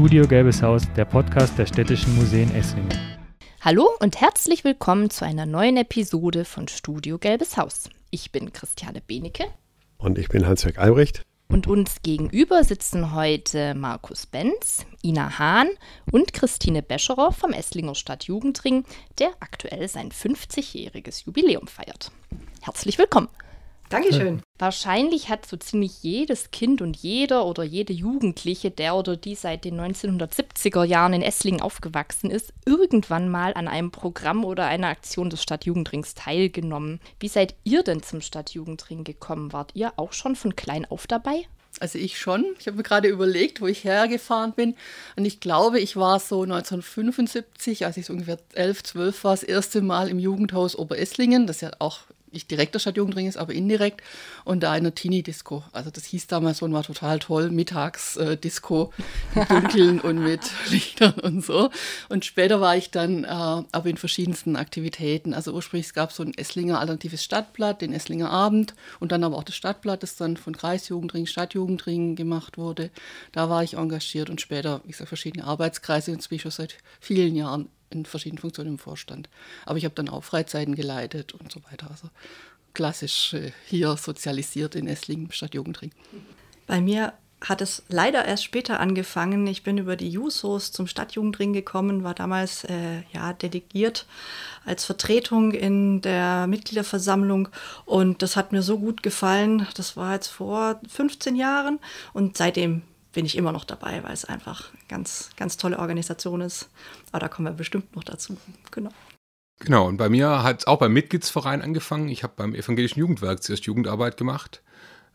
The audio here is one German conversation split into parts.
Studio Gelbes Haus, der Podcast der Städtischen Museen Esslingen. Hallo und herzlich willkommen zu einer neuen Episode von Studio Gelbes Haus. Ich bin Christiane Benecke. Und ich bin Hans-Jörg Albrecht. Und uns gegenüber sitzen heute Markus Benz, Ina Hahn und Christine Bescherer vom Esslinger Stadtjugendring, der aktuell sein 50-jähriges Jubiläum feiert. Herzlich willkommen. Dankeschön. Wahrscheinlich hat so ziemlich jedes Kind und jeder oder jede Jugendliche, der oder die seit den 1970er Jahren in Esslingen aufgewachsen ist, irgendwann mal an einem Programm oder einer Aktion des Stadtjugendrings teilgenommen. Wie seid ihr denn zum Stadtjugendring gekommen? Wart ihr auch schon von klein auf dabei? Also ich schon. Ich habe mir gerade überlegt, wo ich hergefahren bin. Und ich glaube, ich war so 1975, als ich so ungefähr 11, 12 war, das erste Mal im Jugendhaus Oberesslingen. Das ist ja auch nicht direkt der Stadtjugendring ist, aber indirekt. Und da in der Teenie-Disco. Also das hieß damals so und war total toll. Mittags-Disco im Dunkeln und mit Lichtern und so. Und später war ich dann aber in verschiedensten Aktivitäten. Also ursprünglich gab es so ein Esslinger alternatives Stadtblatt, den Esslinger Abend. Und dann aber auch das Stadtblatt, das dann von Kreisjugendring, Stadtjugendring gemacht wurde. Da war ich engagiert und später, wie gesagt, verschiedene Arbeitskreise. Jetzt bin ich schon seit vielen Jahren in verschiedenen Funktionen im Vorstand. Aber ich habe dann auch Freizeiten geleitet und so weiter. Also klassisch hier sozialisiert in Esslingen, Stadtjugendring. Bei mir hat es leider erst später angefangen. Ich bin über die Jusos zum Stadtjugendring gekommen, war damals delegiert als Vertretung in der Mitgliederversammlung und das hat mir so gut gefallen. Das war jetzt vor 15 Jahren und seitdem bin ich immer noch dabei, weil es einfach eine ganz, ganz tolle Organisation ist. Aber da kommen wir bestimmt noch dazu. Genau, und bei mir hat es auch beim Mitgliedsverein angefangen. Ich habe beim Evangelischen Jugendwerk zuerst Jugendarbeit gemacht.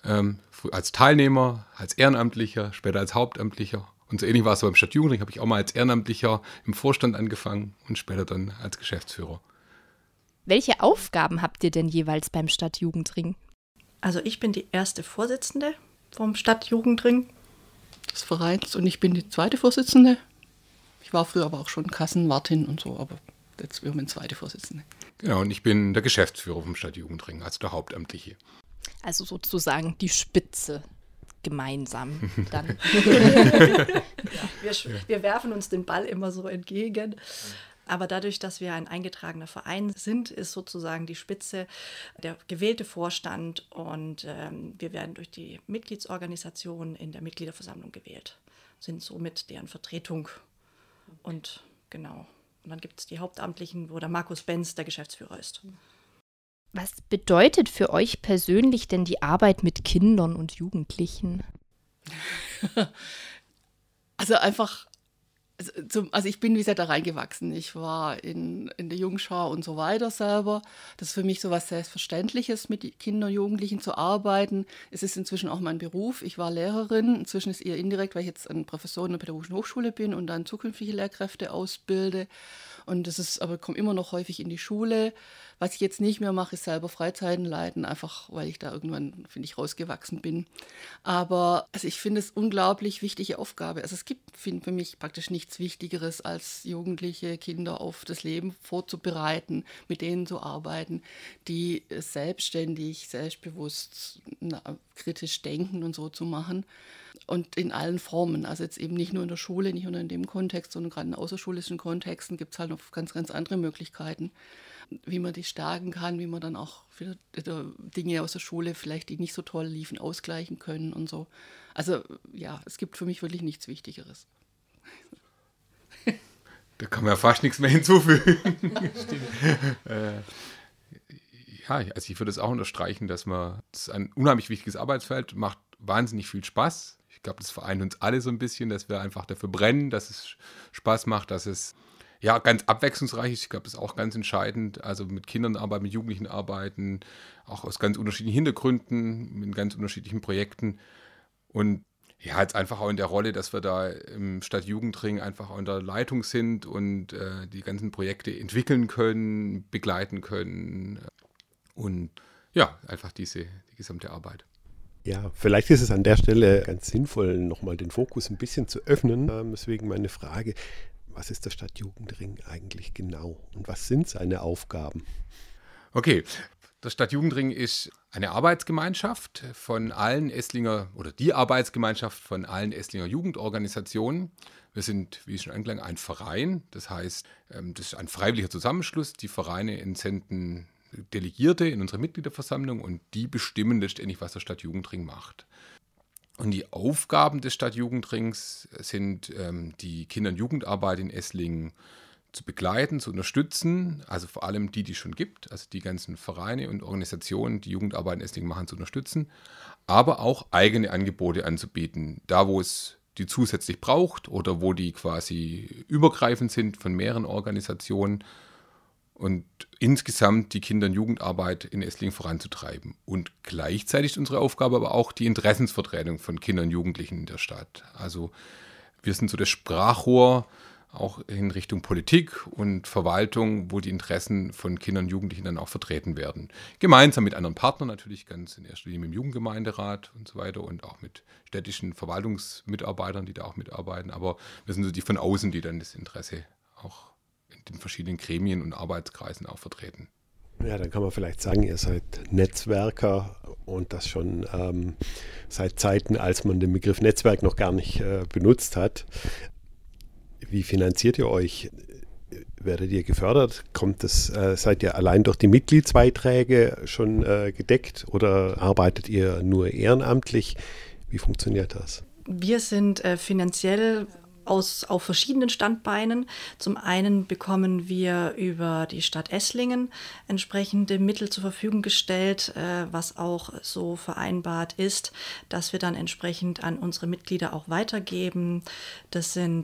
Als Teilnehmer, als Ehrenamtlicher, später als Hauptamtlicher. Und so ähnlich war es beim Stadtjugendring, habe ich auch mal als Ehrenamtlicher im Vorstand angefangen und später dann als Geschäftsführer. Welche Aufgaben habt ihr denn jeweils beim Stadtjugendring? Also ich bin die erste Vorsitzende vom Stadtjugendring des Vereins und ich bin die zweite Vorsitzende. Ich war früher aber auch schon Kassenwartin und so, aber jetzt bin ich zweite Vorsitzende. Genau, und ich bin der Geschäftsführer vom Stadtjugendring, also der Hauptamtliche. Also sozusagen die Spitze gemeinsam dann. Wir werfen uns den Ball immer so entgegen. Aber dadurch, dass wir ein eingetragener Verein sind, ist sozusagen die Spitze der gewählte Vorstand und wir werden durch die Mitgliedsorganisation in der Mitgliederversammlung gewählt, sind somit deren Vertretung und genau. Und dann gibt es die Hauptamtlichen, wo der Markus Benz der Geschäftsführer ist. Was bedeutet für euch persönlich denn die Arbeit mit Kindern und Jugendlichen? Also einfach, also ich bin, wie gesagt, da reingewachsen. Ich war in der Jungschar und so weiter selber. Das ist für mich so was Selbstverständliches, mit Kindern und Jugendlichen zu arbeiten. Es ist inzwischen auch mein Beruf. Ich war Lehrerin. Inzwischen ist es eher indirekt, weil ich jetzt eine Professorin in der Pädagogischen Hochschule bin und dann zukünftige Lehrkräfte ausbilde. Und das ist, aber komme immer noch häufig in die Schule. Was ich jetzt nicht mehr mache, ist selber Freizeiten leiten, einfach weil ich da irgendwann, finde ich, rausgewachsen bin. Aber also ich finde es unglaublich wichtige Aufgabe. Also es gibt für mich praktisch nichts Wichtigeres, als jugendliche Kinder auf das Leben vorzubereiten, mit denen zu arbeiten, die selbstständig, selbstbewusst, kritisch denken und so zu machen. Und in allen Formen, also jetzt eben nicht nur in der Schule, nicht nur in dem Kontext, sondern gerade in außerschulischen Kontexten gibt es halt noch ganz, ganz andere Möglichkeiten, wie man die stärken kann, wie man dann auch wieder Dinge aus der Schule, vielleicht die nicht so toll liefen, ausgleichen können und so. Also ja, es gibt für mich wirklich nichts Wichtigeres. Da kann man ja fast nichts mehr hinzufügen. Ja, also ich würde es auch unterstreichen, dass das ist ein unheimlich wichtiges Arbeitsfeld, macht wahnsinnig viel Spaß. Ich glaube, das vereint uns alle so ein bisschen, dass wir einfach dafür brennen, dass es Spaß macht, dass es ja ganz abwechslungsreich ist. Ich glaube, das ist auch ganz entscheidend. Also mit Kindern arbeiten, mit Jugendlichen arbeiten, auch aus ganz unterschiedlichen Hintergründen, mit ganz unterschiedlichen Projekten. Und ja, jetzt einfach auch in der Rolle, dass wir da im Stadtjugendring einfach auch in der Leitung sind und die ganzen Projekte entwickeln können, begleiten können. Und ja, einfach die gesamte Arbeit. Ja, vielleicht ist es an der Stelle ganz sinnvoll, nochmal den Fokus ein bisschen zu öffnen. Deswegen meine Frage, was ist der Stadtjugendring eigentlich genau und was sind seine Aufgaben? Okay, Der Stadtjugendring ist eine Arbeitsgemeinschaft von allen Esslinger oder die Arbeitsgemeinschaft von allen Esslinger Jugendorganisationen. Wir sind, wie schon anklang, ein Verein. Das heißt, das ist ein freiwilliger Zusammenschluss. Die Vereine entsenden Delegierte in unsere Mitgliederversammlung und die bestimmen letztendlich, was der Stadtjugendring macht. Und die Aufgaben des Stadtjugendrings sind, die Kinder- und Jugendarbeit in Esslingen zu begleiten, zu unterstützen, also vor allem die es schon gibt, also die ganzen Vereine und Organisationen, die Jugendarbeit in Esslingen machen, zu unterstützen, aber auch eigene Angebote anzubieten, da wo es die zusätzlich braucht oder wo die quasi übergreifend sind von mehreren Organisationen und insgesamt die Kinder- und Jugendarbeit in Esslingen voranzutreiben. Und gleichzeitig ist unsere Aufgabe aber auch die Interessensvertretung von Kindern und Jugendlichen in der Stadt. Also wir sind so das Sprachrohr auch in Richtung Politik und Verwaltung, wo die Interessen von Kindern und Jugendlichen dann auch vertreten werden. Gemeinsam mit anderen Partnern natürlich, ganz in erster Linie mit dem Jugendgemeinderat und so weiter und auch mit städtischen Verwaltungsmitarbeitern, die da auch mitarbeiten. Aber wir sind so die von außen, die dann das Interesse auch in den verschiedenen Gremien und Arbeitskreisen auch vertreten. Ja, dann kann man vielleicht sagen, ihr seid Netzwerker und das schon seit Zeiten, als man den Begriff Netzwerk noch gar nicht benutzt hat. Wie finanziert ihr euch? Werdet ihr gefördert? Seid ihr allein durch die Mitgliedsbeiträge schon gedeckt oder arbeitet ihr nur ehrenamtlich? Wie funktioniert das? Wir sind finanziell auf verschiedenen Standbeinen. Zum einen bekommen wir über die Stadt Esslingen entsprechende Mittel zur Verfügung gestellt, was auch so vereinbart ist, dass wir dann entsprechend an unsere Mitglieder auch weitergeben. Das sind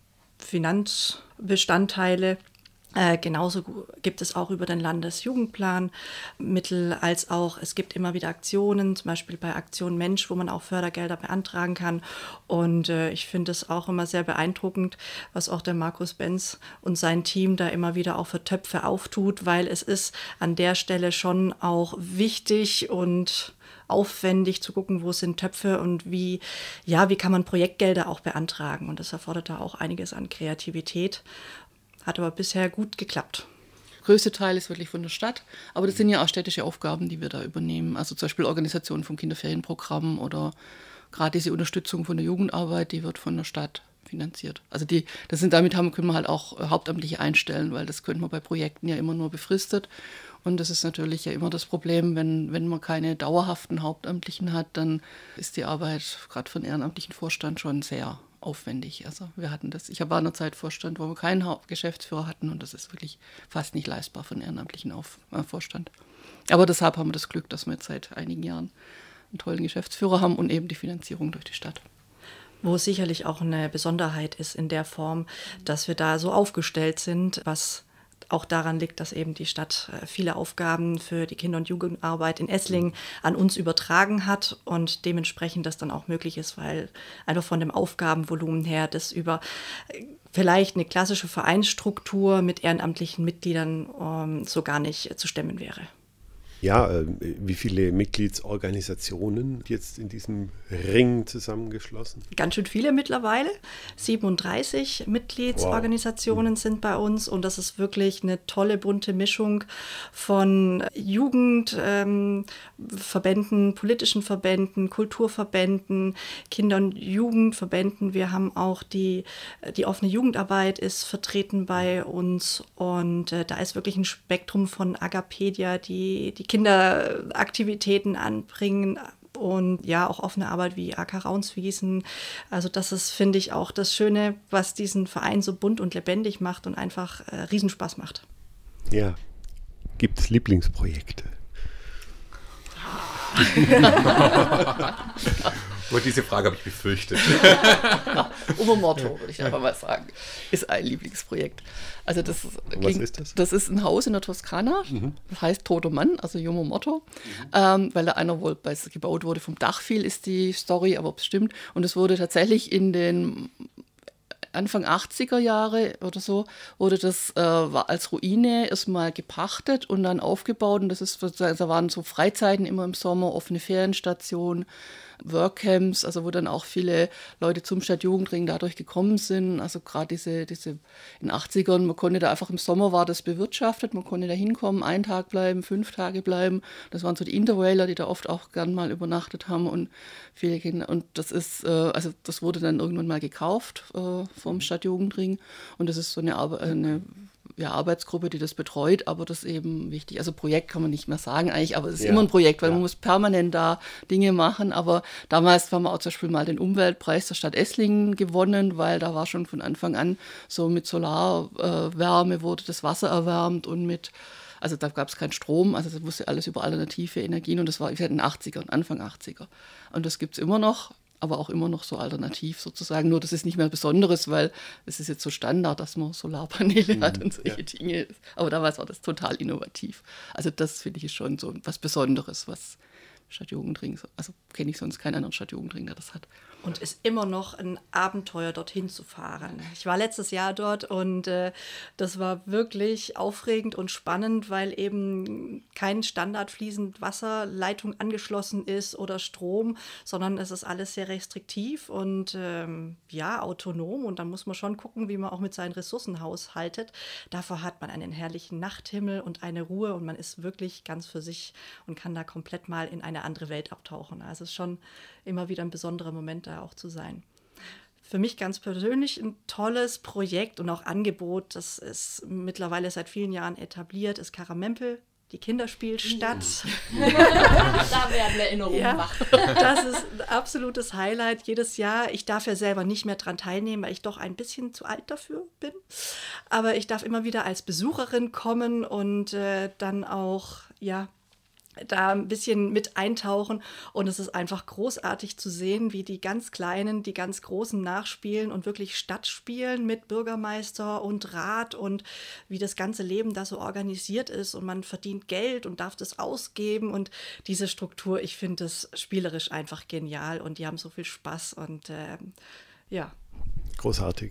Finanzbestandteile. Genauso gibt es auch über den Landesjugendplan Mittel, als auch es gibt immer wieder Aktionen, zum Beispiel bei Aktion Mensch, wo man auch Fördergelder beantragen kann. Und ich finde es auch immer sehr beeindruckend, was auch der Markus Benz und sein Team da immer wieder auch für Töpfe auftut, weil es ist an der Stelle schon auch wichtig und aufwendig zu gucken, wo sind Töpfe und wie kann man Projektgelder auch beantragen. Und das erfordert da auch einiges an Kreativität. Hat aber bisher gut geklappt. Der größte Teil ist wirklich von der Stadt, aber das sind ja auch städtische Aufgaben, die wir da übernehmen. Also zum Beispiel Organisation vom Kinderferienprogramm oder gerade diese Unterstützung von der Jugendarbeit, die wird von der Stadt finanziert. Also können wir halt auch Hauptamtliche einstellen, weil das könnte man bei Projekten ja immer nur befristet. Und das ist natürlich ja immer das Problem, wenn man keine dauerhaften Hauptamtlichen hat, dann ist die Arbeit gerade für den ehrenamtlichen Vorstand schon sehr aufwendig. Also wir hatten das, ich war in einer Zeit Vorstand, wo wir keinen Geschäftsführer hatten und das ist wirklich fast nicht leistbar für einen ehrenamtlichen Vorstand. Aber deshalb haben wir das Glück, dass wir jetzt seit einigen Jahren einen tollen Geschäftsführer haben und eben die Finanzierung durch die Stadt. Wo es sicherlich auch eine Besonderheit ist in der Form, dass wir da so aufgestellt sind, was auch daran liegt, dass eben die Stadt viele Aufgaben für die Kinder- und Jugendarbeit in Esslingen an uns übertragen hat und dementsprechend das dann auch möglich ist, weil einfach von dem Aufgabenvolumen her das über vielleicht eine klassische Vereinsstruktur mit ehrenamtlichen Mitgliedern so gar nicht zu stemmen wäre. Ja, wie viele Mitgliedsorganisationen jetzt in diesem Ring zusammengeschlossen? Ganz schön viele mittlerweile. 37 Mitgliedsorganisationen sind bei uns und das ist wirklich eine tolle bunte Mischung von Jugendverbänden, politischen Verbänden, Kulturverbänden, Kinder- und Jugendverbänden. Wir haben auch die offene Jugendarbeit ist vertreten bei uns und da ist wirklich ein Spektrum von Agapedia, die Kinderaktivitäten anbringen und ja, auch offene Arbeit wie AK Raunswiesen. Also das ist, finde ich, auch das Schöne, was diesen Verein so bunt und lebendig macht und einfach Riesenspaß macht. Ja, gibt es Lieblingsprojekte? Und diese Frage habe ich befürchtet. Umo Motto, würde ich einfach mal sagen, ist ein Lieblingsprojekt. Also Was ist das? Das ist ein Haus in der Toskana, das heißt Toter Mann, also Umo Motto, weil da einer wohl, weil es gebaut wurde, vom Dach fiel, ist die Story, aber ob es stimmt. Und es wurde tatsächlich in den Anfang 80er Jahre oder so wurde das war als Ruine erstmal gepachtet und dann aufgebaut. Und da waren so Freizeiten immer im Sommer, offene Ferienstationen, Workcamps, also wo dann auch viele Leute zum Stadtjugendring dadurch gekommen sind. Also gerade diese in den 80ern, man konnte da einfach im Sommer war das bewirtschaftet, man konnte da hinkommen, 1 Tag bleiben, 5 Tage bleiben. Das waren so die Interrailer, die da oft auch gern mal übernachtet haben und viele Kinder. Und das ist, also das wurde dann irgendwann mal gekauft vom Stadtjugendring und das ist so eine Arbeitsgruppe, die das betreut, aber das ist eben wichtig. Also Projekt kann man nicht mehr sagen eigentlich, aber es ist immer ein Projekt, weil man muss permanent da Dinge machen. Aber damals haben wir auch zum Beispiel mal den Umweltpreis der Stadt Esslingen gewonnen, weil da war schon von Anfang an so mit Solarwärme wurde das Wasser erwärmt und also da gab es keinen Strom, also das musste alles über alternative Energien und das war in den 80ern, Anfang 80er. Und das gibt es immer noch. Aber auch immer noch so alternativ sozusagen. Nur das ist nicht mehr Besonderes, weil es ist jetzt so Standard, dass man Solarpaneele hat und solche Dinge. Aber damals war das total innovativ. Also das finde ich schon so was Besonderes, was Stadtjugendring, also kenne ich sonst keinen anderen Stadtjugendring, der das hat. Und ist immer noch ein Abenteuer, dorthin zu fahren. Ich war letztes Jahr dort und das war wirklich aufregend und spannend, weil eben kein Standard fließend Wasserleitung angeschlossen ist oder Strom, sondern es ist alles sehr restriktiv und autonom. Und dann muss man schon gucken, wie man auch mit seinen Ressourcen haushaltet. Dafür hat man einen herrlichen Nachthimmel und eine Ruhe und man ist wirklich ganz für sich und kann da komplett mal in eine andere Welt abtauchen. Also es ist schon immer wieder ein besonderer Moment, da auch zu sein. Für mich ganz persönlich ein tolles Projekt und auch Angebot, das ist mittlerweile seit vielen Jahren etabliert, ist Karamempel, die Kinderspielstadt. Da werden Erinnerungen wach. Das ist ein absolutes Highlight jedes Jahr. Ich darf ja selber nicht mehr dran teilnehmen, weil ich doch ein bisschen zu alt dafür bin. Aber ich darf immer wieder als Besucherin kommen und dann auch, da ein bisschen mit eintauchen und es ist einfach großartig zu sehen, wie die ganz Kleinen, die ganz Großen nachspielen und wirklich Stadt spielen mit Bürgermeister und Rat und wie das ganze Leben da so organisiert ist und man verdient Geld und darf das ausgeben und diese Struktur, ich finde das spielerisch einfach genial und die haben so viel Spaß und Großartig.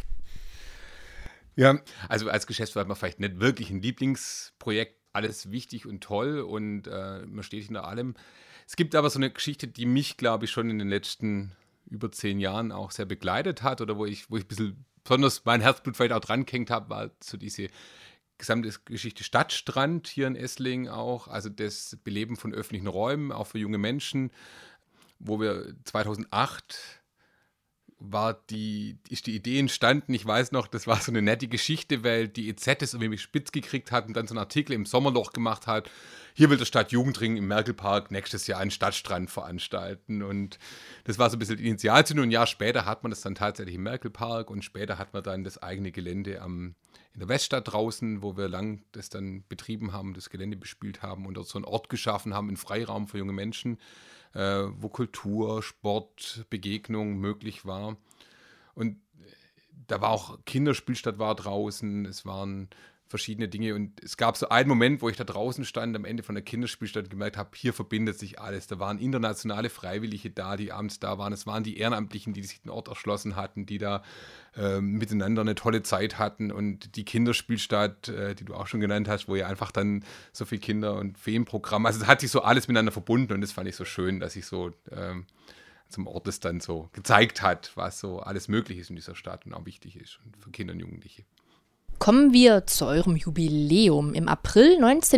Ja, also als Geschäftsführer hat man vielleicht nicht wirklich ein Lieblingsprojekt, alles wichtig und toll und man steht hinter allem. Es gibt aber so eine Geschichte, die mich, glaube ich, schon in den letzten über 10 Jahren auch sehr begleitet hat oder wo ich ein bisschen besonders mein Herzblut vielleicht auch dran gehängt habe, war so diese gesamte Geschichte Stadtstrand hier in Esslingen auch, also das Beleben von öffentlichen Räumen, auch für junge Menschen, wo wir 2008 ist die Idee entstanden, ich weiß noch, das war so eine nette Geschichte, weil die EZ das irgendwie spitz gekriegt hat und dann so einen Artikel im Sommerloch gemacht hat, hier will der Stadtjugendring im Merkelpark nächstes Jahr einen Stadtstrand veranstalten und das war so ein bisschen die Initialzündung. Ein Jahr später hat man das dann tatsächlich im Merkelpark und später hat man dann das eigene Gelände in der Weststadt draußen, wo wir lang das dann betrieben haben, das Gelände bespielt haben und dort so einen Ort geschaffen haben, einen Freiraum für junge Menschen, wo Kultur, Sport, Begegnung möglich war. Und da war auch Kinderspielstadt war draußen, es waren verschiedene Dinge und es gab so einen Moment, wo ich da draußen stand, am Ende von der Kinderspielstadt gemerkt habe, hier verbindet sich alles. Da waren internationale Freiwillige da, die abends da waren. Es waren die Ehrenamtlichen, die sich den Ort erschlossen hatten, die da miteinander eine tolle Zeit hatten und die Kinderspielstadt, die du auch schon genannt hast, wo ja einfach dann so viele Kinder- und Ferienprogramme, also es hat sich so alles miteinander verbunden und das fand ich so schön, dass ich so zum Ort es dann so gezeigt hat, was so alles möglich ist in dieser Stadt und auch wichtig ist und für Kinder und Jugendliche. Kommen wir zu eurem Jubiläum. Im April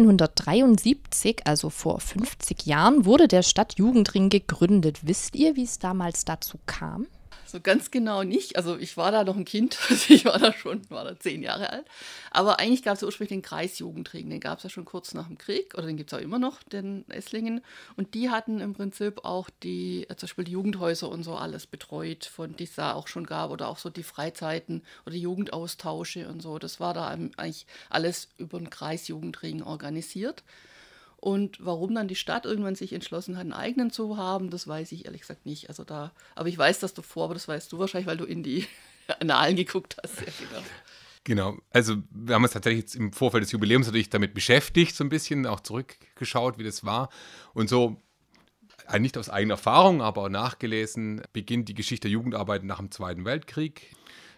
1973, also vor 50 Jahren, wurde der Stadtjugendring gegründet. Wisst ihr, wie es damals dazu kam? So ganz genau nicht. Also ich war da noch ein Kind, also ich war da 10 Jahre alt. Aber eigentlich gab es ja ursprünglich den Kreisjugendring, den gab es ja schon kurz nach dem Krieg, oder den gibt es auch immer noch, den Esslingen. Und die hatten im Prinzip auch zum Beispiel die Jugendhäuser und so alles betreut, die es da auch schon gab, oder auch so die Freizeiten oder die Jugendaustausche und so. Das war da eigentlich alles über den Kreisjugendring organisiert. Und warum dann die Stadt irgendwann sich entschlossen hat, einen eigenen zu haben, das weiß ich ehrlich gesagt nicht. Aber ich weiß das davor, aber das weißt du wahrscheinlich, weil du in die Annalen geguckt hast. Ja, Genau, also wir haben uns tatsächlich jetzt im Vorfeld des Jubiläums natürlich damit beschäftigt, so ein bisschen auch zurückgeschaut, wie das war. Und so, nicht aus eigener Erfahrung, aber auch nachgelesen, beginnt die Geschichte der Jugendarbeit nach dem Zweiten Weltkrieg.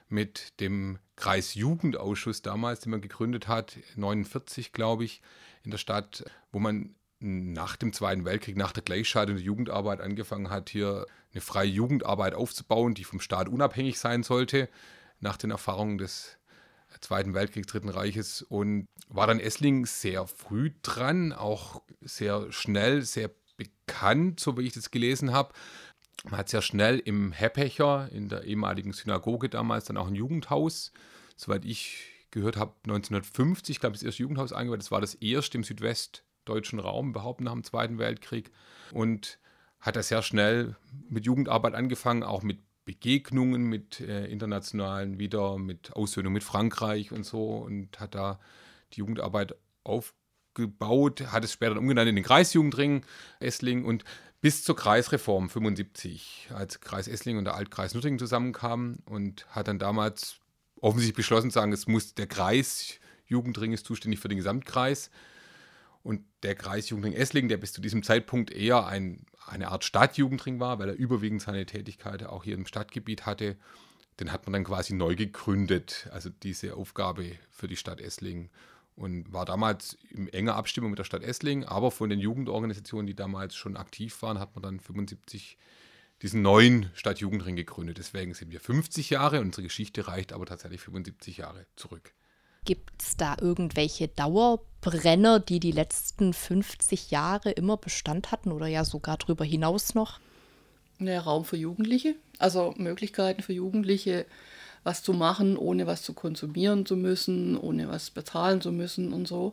mit dem Kreisjugendausschuss damals, den man gegründet hat, 1949, glaube ich, in der Stadt, wo man nach dem Zweiten Weltkrieg, nach der Gleichschaltung der Jugendarbeit angefangen hat, hier eine freie Jugendarbeit aufzubauen, die vom Staat unabhängig sein sollte, nach den Erfahrungen des Zweiten Weltkriegs, Dritten Reiches, und war dann Esslingen sehr früh dran, auch sehr schnell, sehr bekannt, so wie ich das gelesen habe. Man hat sehr schnell im Heppecher, in der ehemaligen Synagoge damals, dann auch ein Jugendhaus, soweit ich gehört habe, 1950, glaube ich, das erste Jugendhaus eingeweiht. Das war das erste im südwestdeutschen Raum, überhaupt nach dem Zweiten Weltkrieg, und hat da sehr schnell mit Jugendarbeit angefangen, auch mit Begegnungen mit internationalen wieder, mit Aussöhnung mit Frankreich und so, und hat da die Jugendarbeit aufgebaut, hat es später umgenannt in den Kreisjugendring Esslingen, und bis zur Kreisreform 75, als Kreis Esslingen und der Altkreis Nürtingen zusammenkamen, und hat dann damals offensichtlich beschlossen zu sagen, der Kreisjugendring ist zuständig für den Gesamtkreis. Und der Kreisjugendring Esslingen, der bis zu diesem Zeitpunkt eher eine Art Stadtjugendring war, weil er überwiegend seine Tätigkeit auch hier im Stadtgebiet hatte, den hat man dann quasi neu gegründet, also diese Aufgabe für die Stadt Esslingen. Und war damals in enger Abstimmung mit der Stadt Esslingen, aber von den Jugendorganisationen, die damals schon aktiv waren, hat man dann 75 diesen neuen Stadtjugendring gegründet. Deswegen sind wir 50 Jahre, unsere Geschichte reicht aber tatsächlich 75 Jahre zurück. Gibt es da irgendwelche Dauerbrenner, die letzten 50 Jahre immer Bestand hatten oder ja sogar darüber hinaus noch? Ja, Raum für Jugendliche, also Möglichkeiten für Jugendliche, was zu machen, ohne was zu konsumieren zu müssen, ohne was bezahlen zu müssen und so.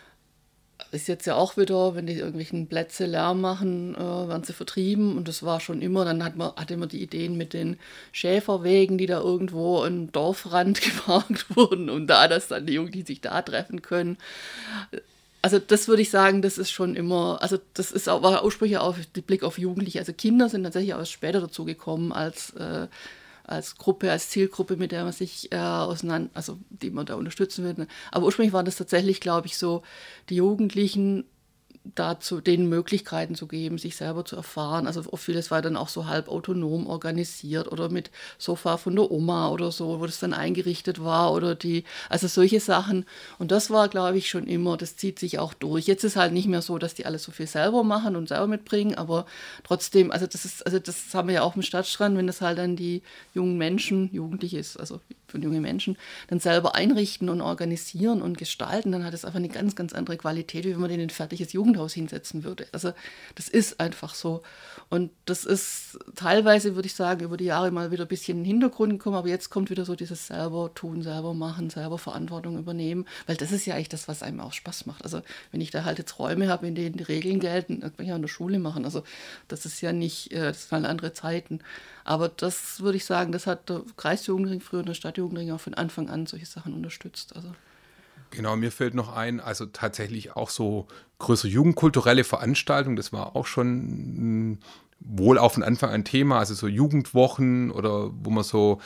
Ist jetzt ja auch wieder, wenn die irgendwelchen Plätze Lärm machen, werden sie vertrieben, und das war schon immer, dann hatte man die Ideen mit den Schäferwegen, die da irgendwo im Dorfrand geparkt wurden, und da, dass dann die Jugendlichen sich da treffen können. Also das würde ich sagen, das ist schon immer, also das ist auch, war ursprünglich auch der Blick auf Jugendliche. Also Kinder sind tatsächlich auch später dazu gekommen als Gruppe, als Zielgruppe, mit der man sich also die man da unterstützen will. Aber ursprünglich war das tatsächlich, glaube ich, so, die Jugendlichen dazu, denen Möglichkeiten zu geben, sich selber zu erfahren. Also vieles war dann auch so halb autonom organisiert oder mit Sofa von der Oma oder so, wo das dann eingerichtet war, oder also solche Sachen. Und das war, glaube ich, schon immer, das zieht sich auch durch. Jetzt ist halt nicht mehr so, dass die alles so viel selber machen und selber mitbringen, aber trotzdem, das haben wir ja auch im Stadtstrand, wenn das halt dann die jungen Menschen, Jugendliche ist, also von jungen Menschen, dann selber einrichten und organisieren und gestalten, dann hat es einfach eine ganz, ganz andere Qualität, wie wenn man den in ein fertiges Jugendhaus hinsetzen würde. Also das ist einfach so. Und das ist teilweise, würde ich sagen, über die Jahre mal wieder ein bisschen in den Hintergrund gekommen, aber jetzt kommt wieder so dieses selber tun, selber machen, selber Verantwortung übernehmen, weil das ist ja eigentlich das, was einem auch Spaß macht. Also wenn ich da halt jetzt Räume habe, in denen die Regeln gelten, das kann ich ja in der Schule machen. Also das ist ja nicht, das waren andere Zeiten. Aber das würde ich sagen, das hat der Kreisjugendring früher und der Stadtjugendring auch von Anfang an solche Sachen unterstützt. Also. Genau, mir fällt noch ein, also tatsächlich auch so größere jugendkulturelle Veranstaltungen, das war auch schon wohl auch von Anfang an Thema, also so Jugendwochen oder wo man so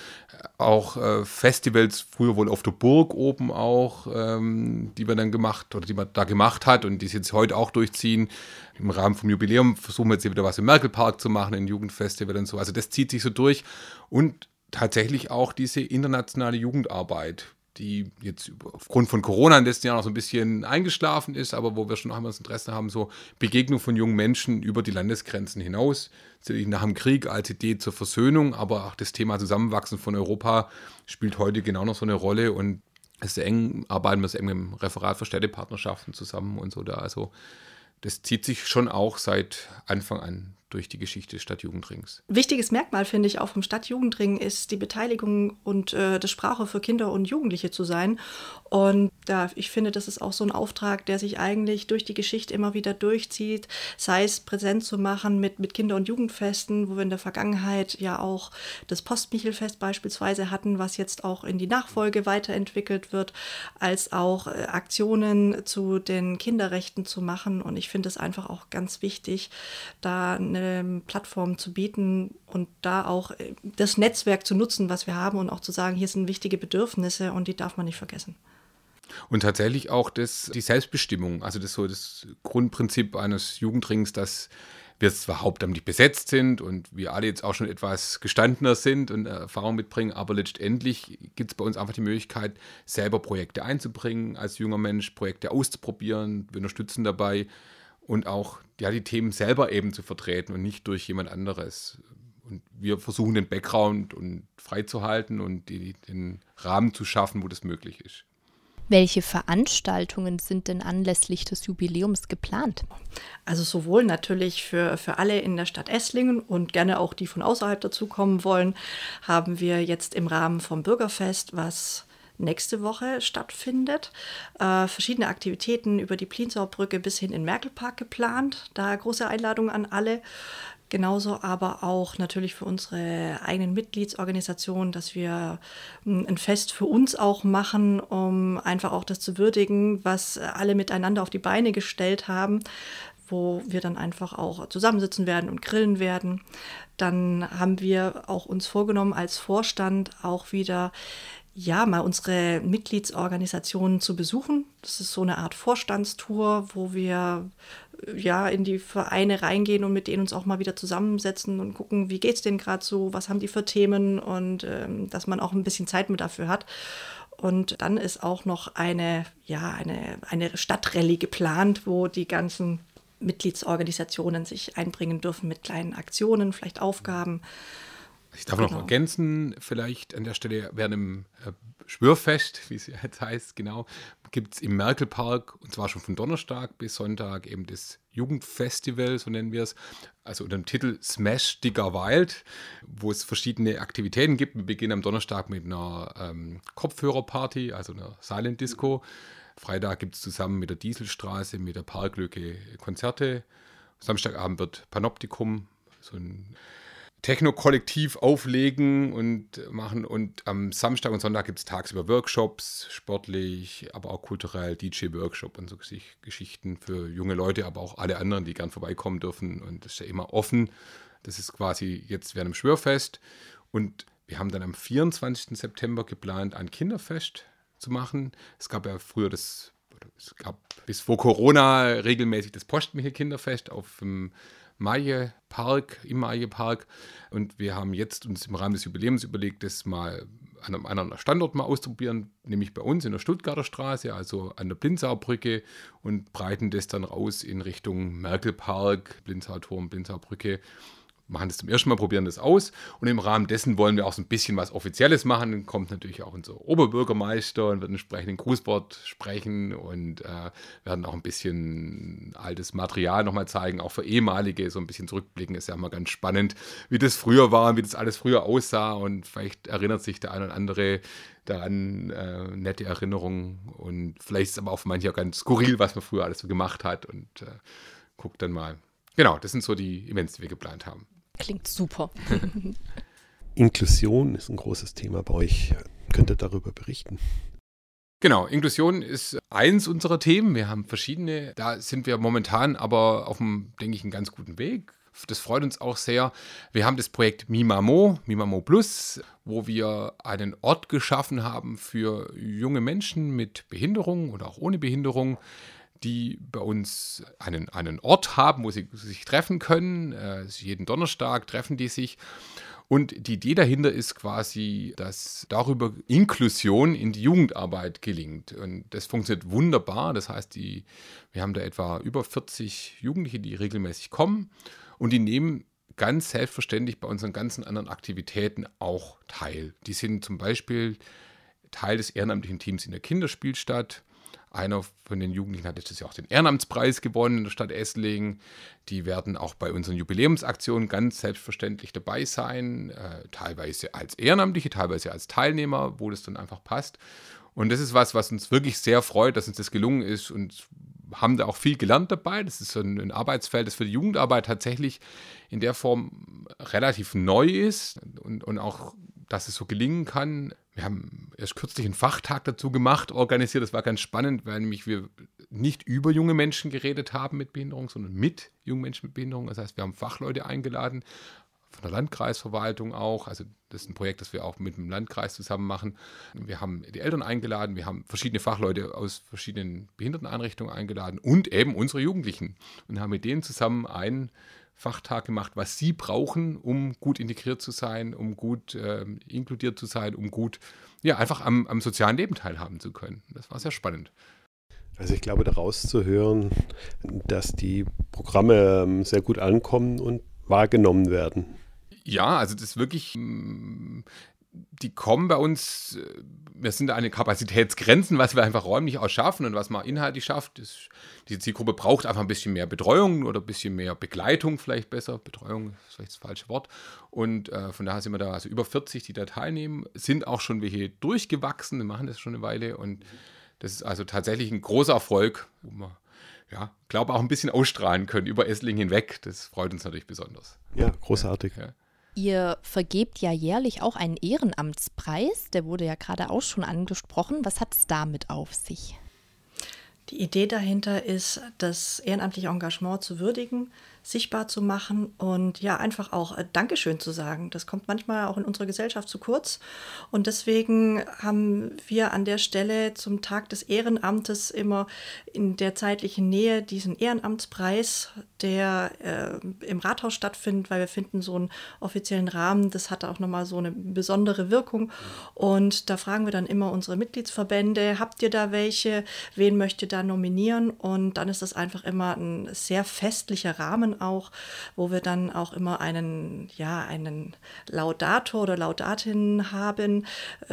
auch Festivals, früher wohl auf der Burg oben auch, die man dann gemacht oder die man da gemacht hat und die es jetzt heute auch durchziehen. Im Rahmen vom Jubiläum versuchen wir jetzt wieder was im Merkelpark zu machen, ein Jugendfestival und so. Also das zieht sich so durch, und tatsächlich auch diese internationale Jugendarbeit, die jetzt aufgrund von Corona in den letzten Jahren noch so ein bisschen eingeschlafen ist, aber wo wir schon noch einmal das Interesse haben, so Begegnung von jungen Menschen über die Landesgrenzen hinaus. Natürlich nach dem Krieg als Idee zur Versöhnung, aber auch das Thema Zusammenwachsen von Europa spielt heute genau noch so eine Rolle, und sehr eng arbeiten wir sehr eng mit dem Referat für Städtepartnerschaften zusammen und so da. Also das zieht sich schon auch seit Anfang an durch die Geschichte des Stadtjugendrings. Wichtiges Merkmal, finde ich, auch vom Stadtjugendring ist die Beteiligung und das Sprache für Kinder und Jugendliche zu sein. Und ich finde, das ist auch so ein Auftrag, der sich eigentlich durch die Geschichte immer wieder durchzieht, sei es präsent zu machen mit Kinder- und Jugendfesten, wo wir in der Vergangenheit ja auch das Postmichelfest beispielsweise hatten, was jetzt auch in die Nachfolge weiterentwickelt wird, als auch Aktionen zu den Kinderrechten zu machen. Und ich finde es einfach auch ganz wichtig, da eine Plattform zu bieten und da auch das Netzwerk zu nutzen, was wir haben, und auch zu sagen, hier sind wichtige Bedürfnisse und die darf man nicht vergessen. Und tatsächlich auch die Selbstbestimmung, also das Grundprinzip eines Jugendrings, dass wir zwar hauptamtlich besetzt sind und wir alle jetzt auch schon etwas gestandener sind und Erfahrung mitbringen, aber letztendlich gibt es bei uns einfach die Möglichkeit, selber Projekte einzubringen, als junger Mensch Projekte auszuprobieren, wir unterstützen dabei und auch die Themen selber eben zu vertreten und nicht durch jemand anderes. Und wir versuchen den Background und freizuhalten und den Rahmen zu schaffen, wo das möglich ist. Welche Veranstaltungen sind denn anlässlich des Jubiläums geplant? Also sowohl natürlich für alle in der Stadt Esslingen und gerne auch die von außerhalb dazukommen wollen, haben wir jetzt im Rahmen vom Bürgerfest, was nächste Woche stattfindet, verschiedene Aktivitäten über die Pliensaubrücke bis hin in den Merkelpark geplant. Da große Einladung an alle. Genauso aber auch natürlich für unsere eigenen Mitgliedsorganisationen, dass wir ein Fest für uns auch machen, um einfach auch das zu würdigen, was alle miteinander auf die Beine gestellt haben, wo wir dann einfach auch zusammensitzen werden und grillen werden. Dann haben wir auch uns vorgenommen, als Vorstand auch wieder mal unsere Mitgliedsorganisationen zu besuchen. Das ist so eine Art Vorstandstour, wo wir in die Vereine reingehen und mit denen uns auch mal wieder zusammensetzen und gucken, wie geht es denen gerade so, was haben die für Themen und dass man auch ein bisschen Zeit mit dafür hat. Und dann ist auch noch eine Stadtrallye geplant, wo die ganzen Mitgliedsorganisationen sich einbringen dürfen mit kleinen Aktionen, vielleicht Aufgaben. Ich darf noch ergänzen, vielleicht an der Stelle, während dem Schwörfest, wie es jetzt heißt, genau, gibt es im Merkelpark, und zwar schon von Donnerstag bis Sonntag, eben das Jugendfestival, so nennen wir es, also unter dem Titel Smash Digger Wild, wo es verschiedene Aktivitäten gibt. Wir beginnen am Donnerstag mit einer Kopfhörerparty, also einer Silent Disco. Freitag gibt es zusammen mit der Dieselstraße, mit der Parklücke Konzerte. Samstagabend wird Panoptikum, so ein Techno-Kollektiv auflegen und machen. Und am Samstag und Sonntag gibt es tagsüber Workshops, sportlich, aber auch kulturell, DJ-Workshop und so Geschichten für junge Leute, aber auch alle anderen, die gern vorbeikommen dürfen. Und das ist ja immer offen. Das ist quasi jetzt während dem Schwörfest. Und wir haben dann am 24. September geplant, ein Kinderfest zu machen. Es gab ja früher bis vor Corona regelmäßig das Postmichel-Kinderfest auf dem im Maie-Park. Und wir haben jetzt uns im Rahmen des Jubiläums überlegt, das mal an einem anderen Standort mal auszuprobieren, nämlich bei uns in der Stuttgarter Straße, also an der Pliensaubrücke, und breiten das dann raus in Richtung Merkelpark, Pliensauturm, Pliensaubrücke. Machen das zum ersten Mal, probieren das aus, und im Rahmen dessen wollen wir auch so ein bisschen was Offizielles machen. Dann kommt natürlich auch unser Oberbürgermeister und wird entsprechend ein Grußwort sprechen und werden auch ein bisschen altes Material nochmal zeigen, auch für ehemalige, so ein bisschen zurückblicken. Ist ja immer ganz spannend, wie das früher war und wie das alles früher aussah, und vielleicht erinnert sich der eine oder andere daran, nette Erinnerungen, und vielleicht ist es aber auch für manche auch ganz skurril, was man früher alles so gemacht hat, und guckt dann mal. Genau, das sind so die Events, die wir geplant haben. Klingt super. Inklusion ist ein großes Thema bei euch. Könnt ihr darüber berichten? Genau, Inklusion ist eins unserer Themen. Wir haben verschiedene. Da sind wir momentan aber auf einem, denke ich, einen ganz guten Weg. Das freut uns auch sehr. Wir haben das Projekt Mimamo Plus, wo wir einen Ort geschaffen haben für junge Menschen mit Behinderung oder auch ohne Behinderung, die bei uns einen Ort haben, wo sie sich treffen können. Jeden Donnerstag treffen die sich. Und die Idee dahinter ist quasi, dass darüber Inklusion in die Jugendarbeit gelingt. Und das funktioniert wunderbar. Das heißt, wir haben da etwa über 40 Jugendliche, die regelmäßig kommen. Und die nehmen ganz selbstverständlich bei unseren ganzen anderen Aktivitäten auch teil. Die sind zum Beispiel Teil des ehrenamtlichen Teams in der Kinderspielstadt. Einer von den Jugendlichen hat letztes Jahr auch den Ehrenamtspreis gewonnen in der Stadt Esslingen. Die werden auch bei unseren Jubiläumsaktionen ganz selbstverständlich dabei sein, teilweise als Ehrenamtliche, teilweise als Teilnehmer, wo das dann einfach passt. Und das ist was uns wirklich sehr freut, dass uns das gelungen ist, und haben da auch viel gelernt dabei. Das ist so ein Arbeitsfeld, das für die Jugendarbeit tatsächlich in der Form relativ neu ist, und auch, dass es so gelingen kann. Wir haben erst kürzlich einen Fachtag dazu organisiert. Das war ganz spannend, weil nämlich wir nicht über junge Menschen geredet haben mit Behinderung, sondern mit jungen Menschen mit Behinderung. Das heißt, wir haben Fachleute eingeladen, von der Landkreisverwaltung auch. Also das ist ein Projekt, das wir auch mit dem Landkreis zusammen machen. Wir haben die Eltern eingeladen, wir haben verschiedene Fachleute aus verschiedenen Behinderteneinrichtungen eingeladen und eben unsere Jugendlichen und haben mit denen zusammen einen Fachtag gemacht, was sie brauchen, um gut integriert zu sein, um gut inkludiert zu sein, um gut einfach am sozialen Leben teilhaben zu können. Das war sehr spannend. Also ich glaube, daraus zu hören, dass die Programme sehr gut ankommen und wahrgenommen werden. Ja, also das ist wirklich, die kommen bei uns, wir sind da an den Kapazitätsgrenzen, was wir einfach räumlich auch schaffen und was man inhaltlich schafft. Die Zielgruppe braucht einfach ein bisschen mehr Betreuung oder ein bisschen mehr Begleitung, vielleicht besser. Betreuung ist vielleicht das falsche Wort. Und von daher sind wir da, also über 40, die da teilnehmen, sind auch schon welche durchgewachsen, wir machen das schon eine Weile und das ist also tatsächlich ein großer Erfolg, wo wir, glaube auch ein bisschen ausstrahlen können über Esslingen hinweg. Das freut uns natürlich besonders. Ja, großartig. Ja. Ihr vergebt ja jährlich auch einen Ehrenamtspreis, der wurde ja gerade auch schon angesprochen. Was hat es damit auf sich? Die Idee dahinter ist, das ehrenamtliche Engagement zu würdigen, sichtbar zu machen und einfach auch Dankeschön zu sagen. Das kommt manchmal auch in unserer Gesellschaft zu kurz. Und deswegen haben wir an der Stelle zum Tag des Ehrenamtes immer in der zeitlichen Nähe diesen Ehrenamtspreis, der im Rathaus stattfindet, weil wir finden, so einen offiziellen Rahmen, das hat auch nochmal so eine besondere Wirkung. Und da fragen wir dann immer unsere Mitgliedsverbände, habt ihr da welche? Wen möchtet ihr da nominieren? Und dann ist das einfach immer ein sehr festlicher Rahmen auch, wo wir dann auch immer einen Laudator oder Laudatin haben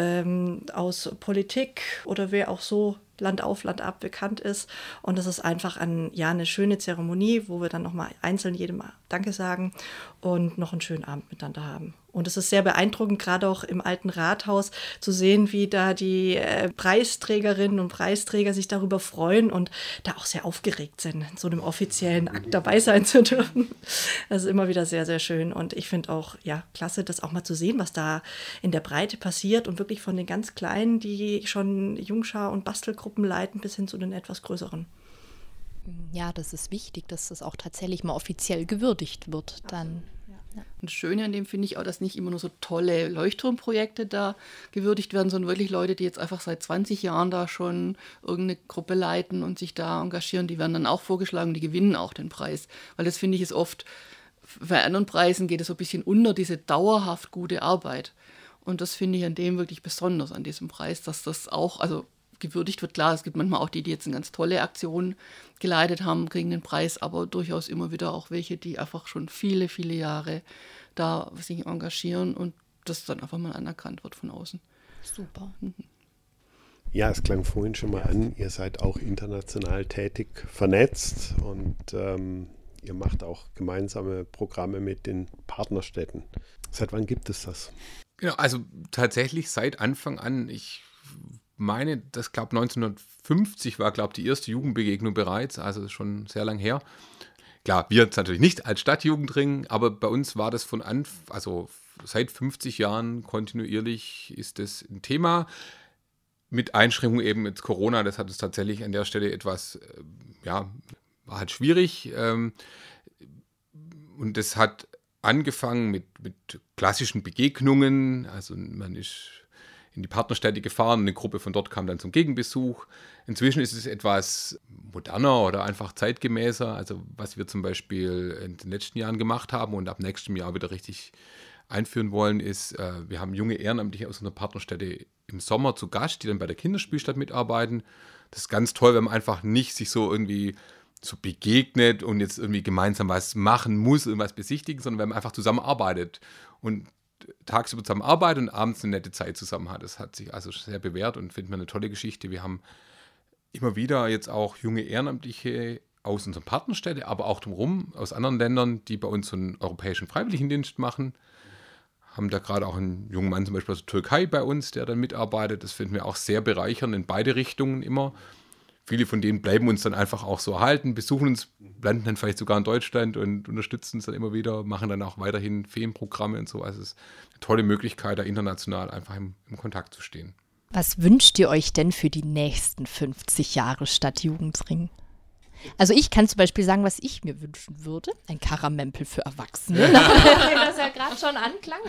aus Politik oder wer auch so Land auf, Land ab bekannt ist. Und das ist einfach eine schöne Zeremonie, wo wir dann nochmal einzeln jedem Danke sagen und noch einen schönen Abend miteinander haben. Und es ist sehr beeindruckend, gerade auch im alten Rathaus, zu sehen, wie da die Preisträgerinnen und Preisträger sich darüber freuen und da auch sehr aufgeregt sind, in so einem offiziellen Akt dabei sein zu dürfen. Das ist immer wieder sehr, sehr schön. Und ich finde auch, klasse, das auch mal zu sehen, was da in der Breite passiert und wirklich von den ganz Kleinen, die schon Jungschar- und Bastelgruppen leiten, bis hin zu den etwas größeren. Ja, das ist wichtig, dass das auch tatsächlich mal offiziell gewürdigt wird dann. Und das Schöne an dem finde ich auch, dass nicht immer nur so tolle Leuchtturmprojekte da gewürdigt werden, sondern wirklich Leute, die jetzt einfach seit 20 Jahren da schon irgendeine Gruppe leiten und sich da engagieren, die werden dann auch vorgeschlagen, die gewinnen auch den Preis. Weil das finde ich ist oft, bei anderen Preisen geht es so ein bisschen unter, diese dauerhaft gute Arbeit. Und das finde ich an dem wirklich besonders, an diesem Preis, dass das auch, also gewürdigt wird. Klar, es gibt manchmal auch die jetzt eine ganz tolle Aktion geleitet haben, kriegen den Preis, aber durchaus immer wieder auch welche, die einfach schon viele, viele Jahre da sich engagieren und das dann einfach mal anerkannt wird von außen. Super. Ja, es klang vorhin schon mal an, ihr seid auch international tätig vernetzt und ihr macht auch gemeinsame Programme mit den Partnerstädten. Seit wann gibt es das? Genau, also tatsächlich seit Anfang an. Ich meine, das glaube 1950 war, die erste Jugendbegegnung bereits, also ist schon sehr lang her. Klar, wir jetzt natürlich nicht als Stadtjugendring, aber bei uns war das seit 50 Jahren kontinuierlich ist das ein Thema. Mit Einschränkungen eben jetzt Corona, das hat es tatsächlich an der Stelle etwas, war halt schwierig. Und das hat angefangen mit klassischen Begegnungen, also man ist in die Partnerstädte gefahren und eine Gruppe von dort kam dann zum Gegenbesuch. Inzwischen ist es etwas moderner oder einfach zeitgemäßer, also was wir zum Beispiel in den letzten Jahren gemacht haben und ab nächstem Jahr wieder richtig einführen wollen, ist, wir haben junge Ehrenamtliche aus unserer Partnerstätte im Sommer zu Gast, die dann bei der Kinderspielstadt mitarbeiten. Das ist ganz toll, wenn man einfach nicht sich so irgendwie so begegnet und jetzt irgendwie gemeinsam was machen muss, irgendwas besichtigen, sondern wenn man einfach zusammenarbeitet und tagsüber zusammenarbeitet und abends eine nette Zeit zusammen hat. Das hat sich also sehr bewährt und finden wir eine tolle Geschichte. Wir haben immer wieder jetzt auch junge Ehrenamtliche aus unserer Partnerstädte, aber auch drumherum aus anderen Ländern, die bei uns so einen europäischen Freiwilligendienst machen. Haben da gerade auch einen jungen Mann zum Beispiel aus der Türkei bei uns, der dann mitarbeitet. Das finden wir auch sehr bereichernd in beide Richtungen immer. Viele von denen bleiben uns dann einfach auch so erhalten, besuchen uns, landen dann vielleicht sogar in Deutschland und unterstützen uns dann immer wieder, machen dann auch weiterhin Ferienprogramme und so. Also es ist eine tolle Möglichkeit, da international einfach im Kontakt zu stehen. Was wünscht ihr euch denn für die nächsten 50 Jahre Stadtjugendring? Also ich kann zum Beispiel sagen, was ich mir wünschen würde. Ein Karamempel für Erwachsene. Nachdem das ja gerade schon anklang.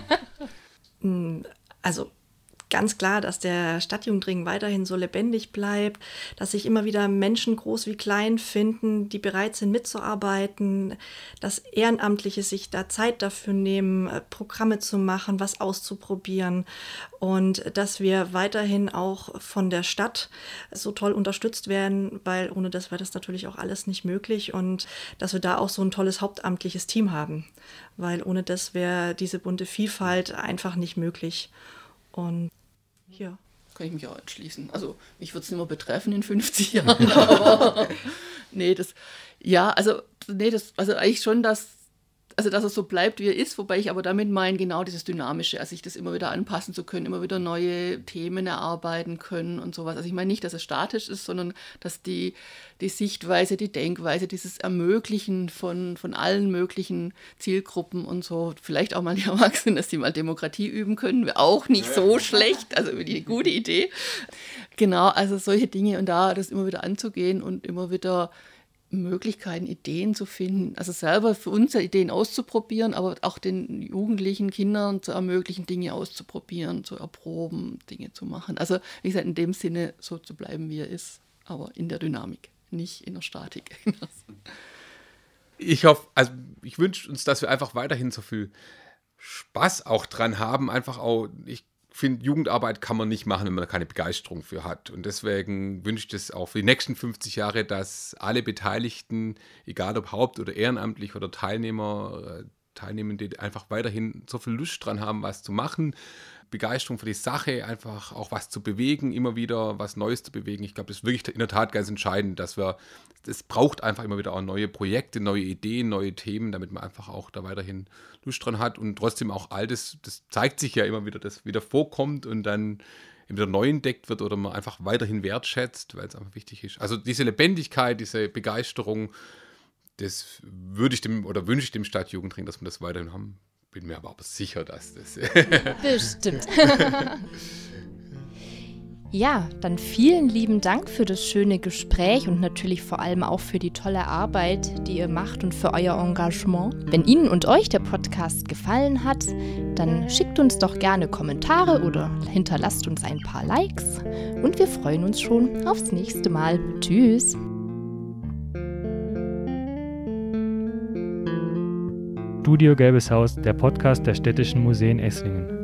Also ganz klar, dass der Stadtjugendring weiterhin so lebendig bleibt, dass sich immer wieder Menschen groß wie klein finden, die bereit sind mitzuarbeiten, dass Ehrenamtliche sich da Zeit dafür nehmen, Programme zu machen, was auszuprobieren und dass wir weiterhin auch von der Stadt so toll unterstützt werden, weil ohne das wäre das natürlich auch alles nicht möglich und dass wir da auch so ein tolles hauptamtliches Team haben, weil ohne das wäre diese bunte Vielfalt einfach nicht möglich. Und ja. Kann ich mich auch entschließen. Also mich würde es nicht mehr betreffen in 50 Jahren, aber also eigentlich schon, dass er so bleibt, wie er ist, wobei ich aber damit meine, genau dieses Dynamische, also sich das immer wieder anpassen zu können, immer wieder neue Themen erarbeiten können und sowas. Also ich meine nicht, dass es statisch ist, sondern dass die Sichtweise, die Denkweise, dieses Ermöglichen von allen möglichen Zielgruppen und so, vielleicht auch mal die Erwachsenen, dass die mal Demokratie üben können, wäre auch nicht so schlecht, also eine gute Idee. Genau, also solche Dinge und da das immer wieder anzugehen und immer wieder Möglichkeiten, Ideen zu finden, also selber für uns Ideen auszuprobieren, aber auch den jugendlichen Kindern zu ermöglichen, Dinge auszuprobieren, zu erproben, Dinge zu machen. Also wie gesagt, in dem Sinne so zu bleiben, wie er ist, aber in der Dynamik, nicht in der Statik. Ich hoffe, also ich wünsche uns, dass wir einfach weiterhin so viel Spaß auch dran haben, einfach auch, ich finde, Jugendarbeit kann man nicht machen, wenn man da keine Begeisterung für hat. Und deswegen wünsche ich das auch für die nächsten 50 Jahre, dass alle Beteiligten, egal ob haupt- oder ehrenamtlich oder Teilnehmende, einfach weiterhin so viel Lust dran haben, was zu machen. Begeisterung für die Sache, einfach auch was zu bewegen, immer wieder was Neues zu bewegen. Ich glaube, das ist wirklich in der Tat ganz entscheidend, es braucht einfach immer wieder auch neue Projekte, neue Ideen, neue Themen, damit man einfach auch da weiterhin Lust dran hat und trotzdem auch Altes, das zeigt sich ja immer wieder, dass wieder vorkommt und dann wieder neu entdeckt wird oder man einfach weiterhin wertschätzt, weil es einfach wichtig ist. Also diese Lebendigkeit, diese Begeisterung, das wünsche ich dem Stadtjugendring, dass wir das weiterhin haben. Bin mir aber sicher, dass das... Bestimmt. Ja, dann vielen lieben Dank für das schöne Gespräch und natürlich vor allem auch für die tolle Arbeit, die ihr macht und für euer Engagement. Wenn Ihnen und euch der Podcast gefallen hat, dann schickt uns doch gerne Kommentare oder hinterlasst uns ein paar Likes und wir freuen uns schon aufs nächste Mal. Tschüss! Studio Gelbes Haus, der Podcast der Städtischen Museen Esslingen.